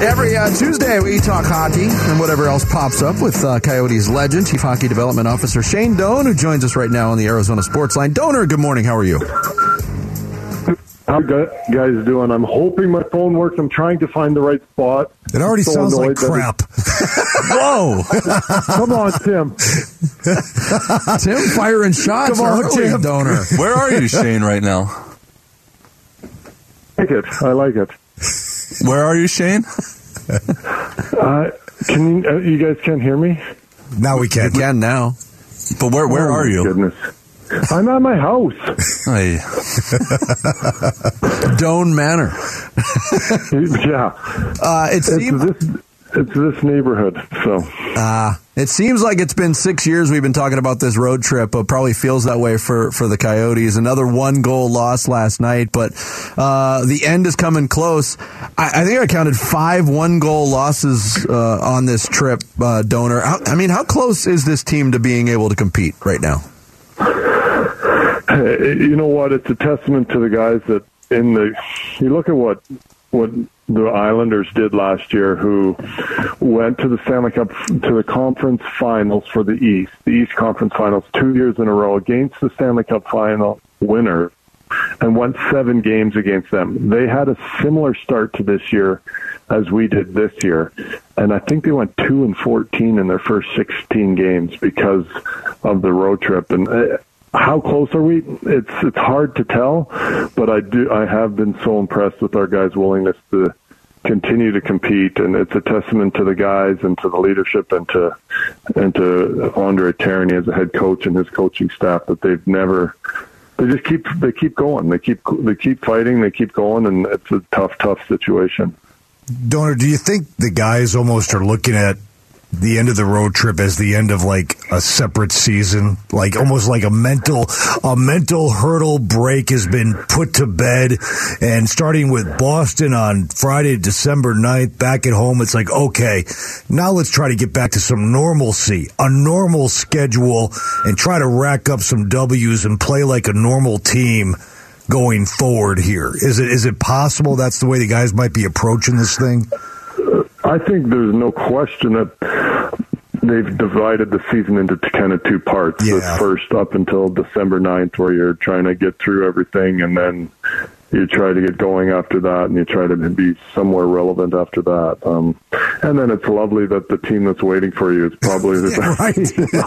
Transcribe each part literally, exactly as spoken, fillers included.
Every uh, Tuesday, we talk hockey and whatever else pops up with uh, Coyotes legend, Chief Hockey Development Officer Shane Doan, who joins us right now on the Arizona Sports Line. Donor, good morning. How are you? How you guys doing? I'm hoping my phone works. I'm trying to find the right spot. It already so sounds like crap. Whoa. Come on, Tim. Tim firing shots. Come on, early, Tim. Donor. Where are you, Shane, right now? I like it. I like it. Where are you, Shane? Uh, can you, uh, you guys can't hear me? Now we can. We can now. But where where oh, are you? Goodness. I'm at my house. Hey. Doan Manor. Yeah. Uh, it It's seems this, it's this neighborhood, so. uh, it seems like it's been six years we've been talking about this road trip, but probably feels that way for, for the Coyotes. Another one-goal loss last night, but uh, the end is coming close. I, I think I counted five one-goal losses uh, on this trip, uh, Donor. How, I mean, how close is this team to being able to compete right now? You know what? It's a testament to the guys that in the. You look at what what the Islanders did last year, who went to the Stanley Cup, to the conference finals for the East, the East Conference Finals, two years in a row against the Stanley Cup final winner, and won seven games against them. They had a similar start to this year as we did this year, and I think they went two and fourteen in their first sixteen games because of the road trip. And uh, how close are we? It's it's hard to tell, but I do I have been so impressed with our guys' willingness to continue to compete, and it's a testament to the guys and to the leadership and to and to Andre Terny as a head coach and his coaching staff that they've never. They just keep they keep going. They keep they keep fighting. They keep going, and it's a tough, tough situation. Donor, do you think the guys almost are looking at the end of the road trip as the end of like a separate season, like almost like a mental a mental hurdle break has been put to bed, and starting with Boston on Friday, December ninth, back at home, it's like, okay, now let's try to get back to some normalcy, a normal schedule, and try to rack up some W's and play like a normal team going forward here. Is it is it possible that's the way the guys might be approaching this thing? I think there's no question that they've divided the season into kind of two parts. Yeah. The first up until December ninth, where you're trying to get through everything, and then you try to get going after that, and you try to be somewhere relevant after that. Um, and then it's lovely that the team that's waiting for you is probably the Yeah, best right. team in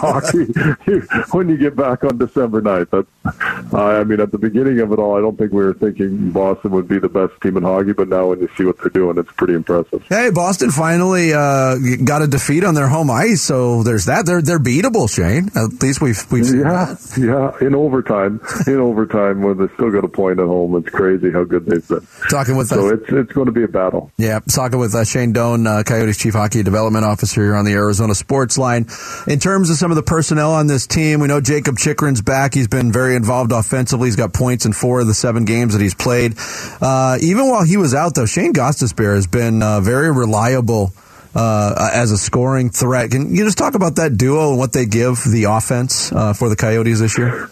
hockey when you get back on December ninth. That's, uh, I mean, at the beginning of it all, I don't think we were thinking Boston would be the best team in hockey, but now when you see what they're doing, it's pretty impressive. Hey, Boston finally uh, got a defeat on their home ice, so there's that. They're they're beatable, Shane. At least we've we've seen Yeah, that. yeah. In overtime, in overtime, when they still got a point at home, it's crazy how good they've been. Talking with So uh, it's it's going to be a battle. yeah, talking with uh, Shane Doan, uh, Coyotes Chief Hockey Development Officer here on the Arizona Sports Line. In terms of some of the personnel on this team, we know Jacob Chychrun's back. He's been very involved offensively. He's got points in four of the seven games that he's played. Uh, even while he was out, though, Shane Gostisbehere has been uh, very reliable uh, as a scoring threat. Can you just talk about that duo and what they give the offense uh, for the Coyotes this year?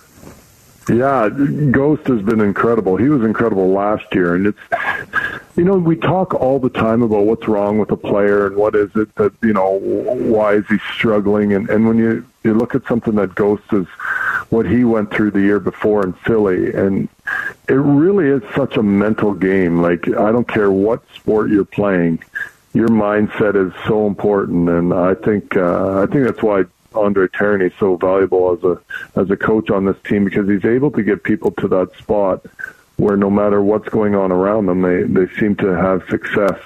Yeah, Ghost has been incredible. He was incredible last year, and it's, you know, we talk all the time about what's wrong with a player and what is it that, you know, why is he struggling, and, and when you, you look at something that Ghost is, what he went through the year before in Philly, and it really is such a mental game. Like, I don't care what sport you're playing, your mindset is so important, and I think uh, I think that's why Andre Terny is so valuable as a as a coach on this team, because he's able to get people to that spot where no matter what's going on around them, they, they seem to have success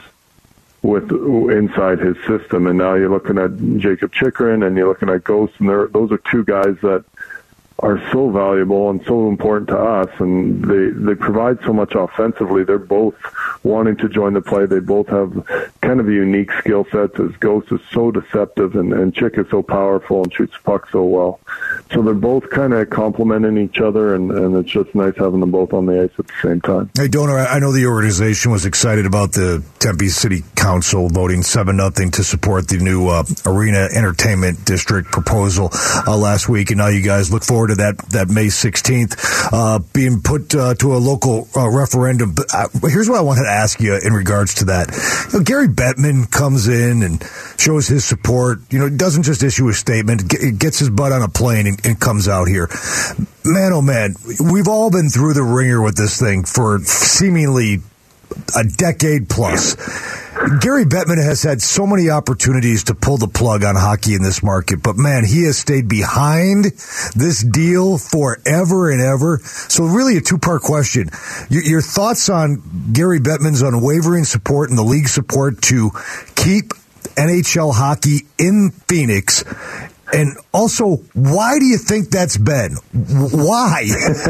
with inside his system. And now you're looking at Jacob Chychrun and you're looking at Ghost, and those are two guys that are so valuable and so important to us, and they they provide so much offensively. They're both wanting to join the play. They both have kind of a unique skill sets, as Ghost is so deceptive and, and Chick is so powerful and shoots puck so well. So they're both kind of complementing each other, and, and it's just nice having them both on the ice at the same time. Hey, Donor, I know the organization was excited about the Tempe City Council voting seven nothing to support the new uh, Arena Entertainment District proposal uh, last week, and now you guys look forward to that, that May sixteenth uh, being put uh, to a local uh, referendum. But, uh, here's what I wanted to ask you in regards to that. You know, Gary Bettman comes in and shows his support, you know, doesn't just issue a statement, gets his butt on a plane and, and comes out here. Man, oh man, we've all been through the ringer with this thing for seemingly a decade plus. Gary Bettman has had so many opportunities to pull the plug on hockey in this market, but man, he has stayed behind this deal forever and ever. So really a two-part question. Your, your thoughts on Gary Bettman's unwavering support and the league support to keep N H L hockey in Phoenix, and also, why do you think that's been? Why?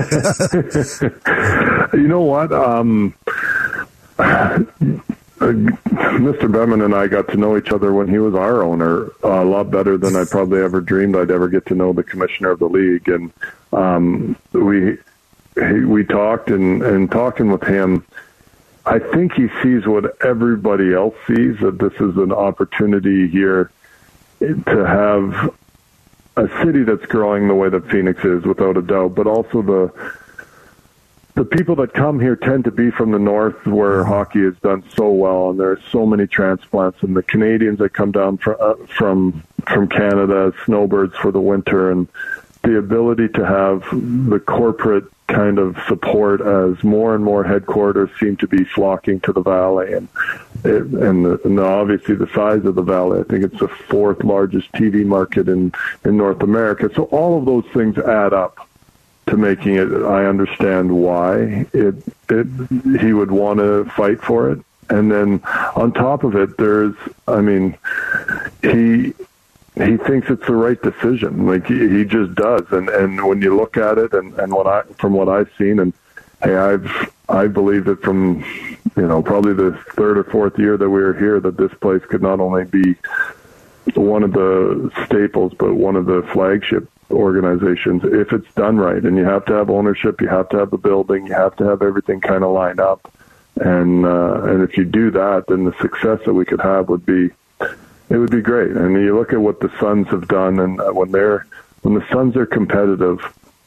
You know what? Um, Uh, Mister Bettman and I got to know each other when he was our owner uh, a lot better than I probably ever dreamed I'd ever get to know the commissioner of the league. And um, we he, we talked, and, and talking with him, I think he sees what everybody else sees, that this is an opportunity here to have a city that's growing the way that Phoenix is, without a doubt, but also the The people that come here tend to be from the north, where hockey is done so well, and there are so many transplants. And the Canadians that come down from uh, from, from Canada, snowbirds for the winter, and the ability to have the corporate kind of support as more and more headquarters seem to be flocking to the Valley, and it, and, the, and obviously the size of the Valley. I think it's the fourth largest T V market in in North America. So all of those things add up to making it. I understand why it, it he would want to fight for it. And then on top of it, there's, I mean, he he thinks it's the right decision. Like he, he just does. And and when you look at it, and, and what I from what I've seen, and hey, I've I believe that from, you know, probably the third or fourth year that we were here, that this place could not only be one of the staples, but one of the flagship organizations if it's done right. And you have to have ownership, you have to have the building, you have to have everything kind of lined up, and uh, and if you do that, then the success that we could have would be it would be great. And you look at what the Suns have done, and when they're when the Suns are competitive,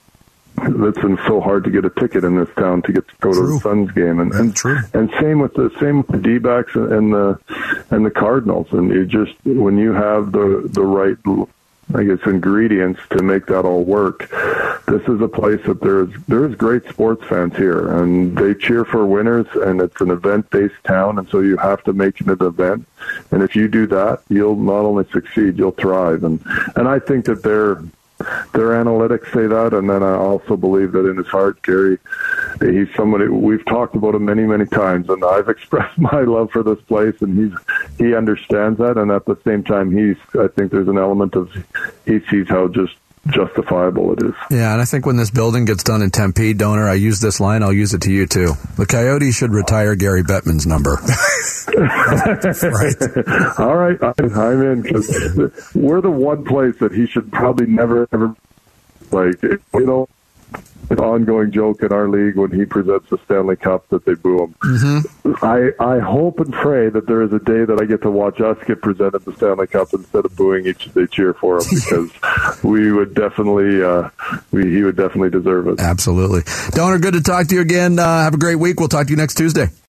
it's been so hard to get a ticket in this town to get to go true. to the Suns game, and and, and same with the same with the D-backs and the and the Cardinals. And you just, when you have the the right, I guess, ingredients to make that all work, this is a place that there's there's great sports fans here, and they cheer for winners, and it's an event-based town, and so you have to make it an event. And if you do that, you'll not only succeed, you'll thrive. And and I think that their their analytics say that, and then I also believe that in his heart, Gary, he's somebody, we've talked about him many, many times, and I've expressed my love for this place, and he's he understands that, and at the same time, he's I think there's an element of he sees how just justifiable it is. Yeah, and I think when this building gets done in Tempe, Donor, I use this line, I'll use it to you too. The Coyotes should retire Gary Bettman's number. Right. All right, I'm in, because we're the one place that he should probably never, ever, like, you know, an ongoing joke in our league when he presents the Stanley Cup that they boo him. Mm-hmm. I, I hope and pray that there is a day that I get to watch us get presented the Stanley Cup instead of booing each they cheer for him, because we would definitely uh, we, he would definitely deserve it. Absolutely. Donor, good to talk to you again. Uh, have a great week. We'll talk to you next Tuesday.